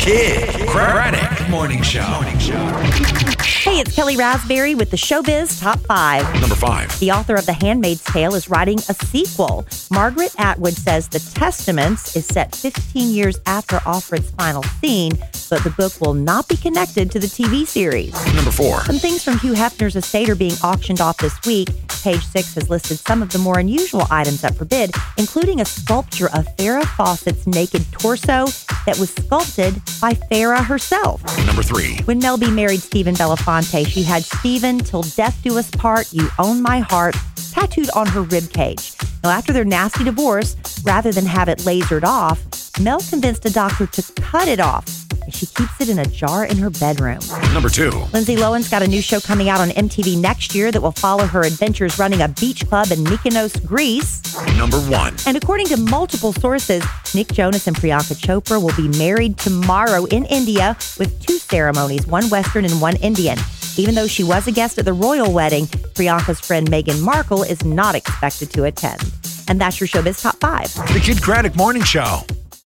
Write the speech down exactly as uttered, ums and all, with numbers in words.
Kid Craddock Morning Show. Morning Show. Hey, it's Kelly Raspberry with the Showbiz Top five. Number five. The author of The Handmaid's Tale is writing a sequel. Margaret Atwood says The Testaments is set fifteen years after Offred's final scene, but the book will not be connected to the T V series. Number four. Some things from Hugh Hefner's estate are being auctioned off this week. Page Six has listed some of the more unusual items up for bid, including a sculpture of Farrah Fawcett's naked torso that was sculpted by Farrah herself. Number three. When Mel B married Stephen Belafonte, she had Stephen Till Death Do Us Part, You Own My Heart tattooed on her ribcage. Now, after their nasty divorce, rather than have it lasered off, Mel convinced a doctor to cut it off, and she keeps it in a jar in her bedroom. Number two. Lindsay Lohan's got a new show coming out on M T V next year that will follow her adventures running a beach club in Mykonos, Greece. Number one. And according to multiple sources, Nick Jonas and Priyanka Chopra will be married tomorrow in India with two ceremonies, one Western and one Indian. Even though she was a guest at the royal wedding, Priyanka's friend Meghan Markle is not expected to attend. And that's your Showbiz Top five. The Kid Craddock Morning Show.